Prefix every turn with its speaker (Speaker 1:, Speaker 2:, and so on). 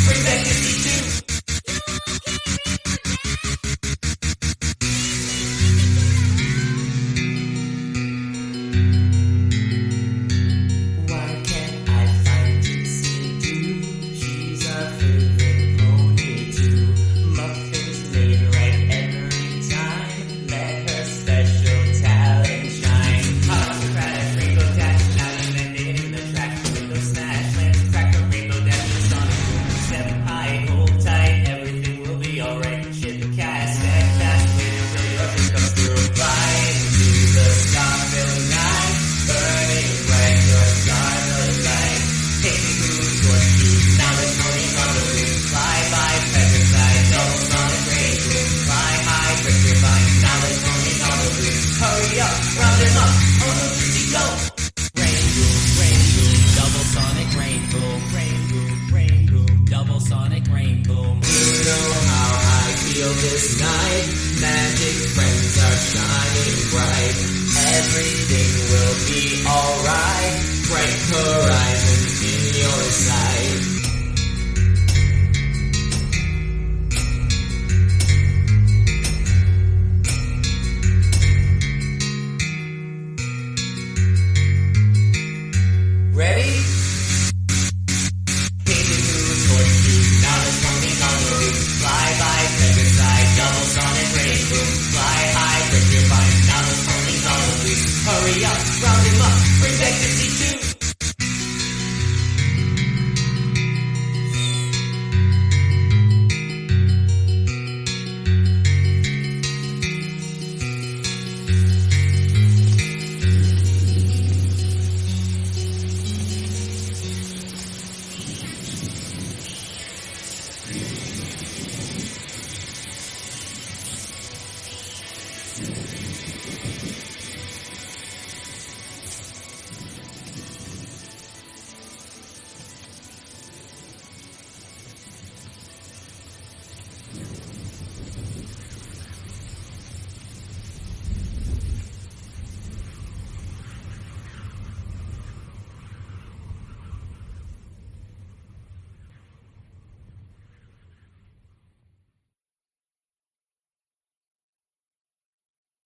Speaker 1: Bring back 52. Why can't I find DC2? She's our favorite pony too. Muffins made right every time. Let her special talent shine. Hot crash, rainbow dash, now you landed in the track. Window smash, lens crack, a rainbow dash, the sonic boom. Step high, hold tight, everything will be alright. Ship cast, and fast, waiting till your dream comes through. Flying to the star, filling night, burning bright, your scarlet light. Take me through short speed, now the pony's on the roof. Fly by, petrified, double sonic rain boom. Fly high, break your vine, now the pony's on the roof. Hurry up, round him up, on the Lucy go. Rain boom, double sonic rain boom. Rain boom, double sonic rain boom. You know how I feel this night. Magic friends are shining bright. Everything will be alright. Bright horizons in your sight. Ready?